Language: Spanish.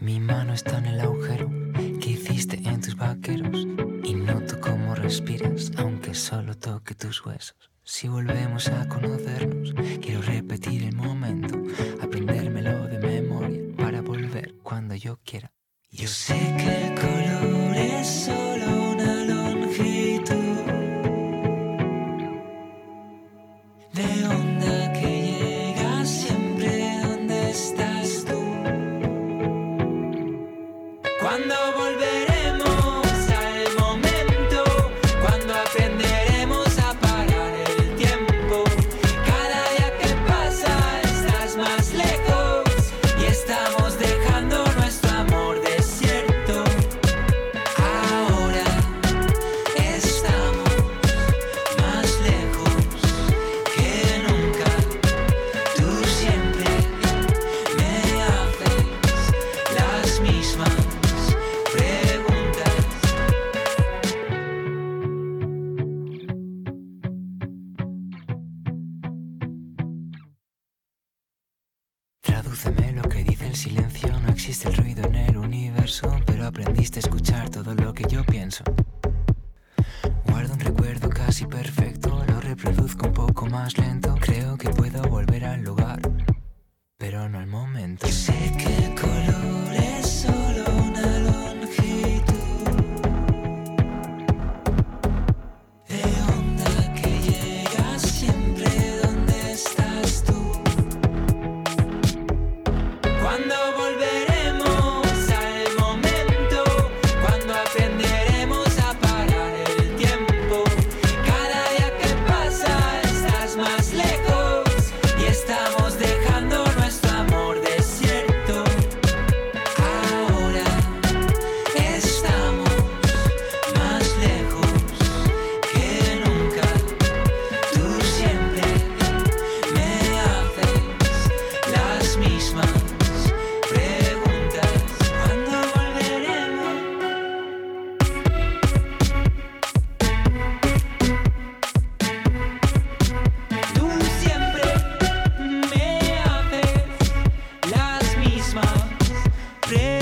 Mi mano está en el agujero que hiciste en tus vaqueros y noto cómo respiras, aunque solo toque tus huesos. Si volvemos a conocernos, quiero repetir el momento, aprendérmelo de memoria para volver cuando yo quiera. Yo sé que el color es solo una longitud de onda que llega siempre donde estás tú. Cuando volveremos al momento, cuando aprenderemos a parar el tiempo. Cada día que pasa estás más lejos y estamos dejando nuestro amor desierto. Ahora estamos más lejos que nunca. Tú siempre me haces las mismas preguntas. Tradúceme lo que dice el silencio. No existe el ruido en el universo, pero aprendiste a escuchar todo lo que yo pienso. Guardo un recuerdo casi perfecto, lo reproduzco un poco más lento. Creo que puedo volver al lugar, pero no al momento. Yo sé que el color es solo una longitud de onda que llega siempre donde estás tú. Cuando volveremos al momento, cuando aprenderemos a parar el tiempo. Cada día que pasa estás más lejos y estamos dejando nuestro amor desierto. Ahora estamos más lejos que nunca. Tú siempre me haces las mismas preguntas. ¿Cuándo volveremos? Tú siempre me haces las mismas preguntas.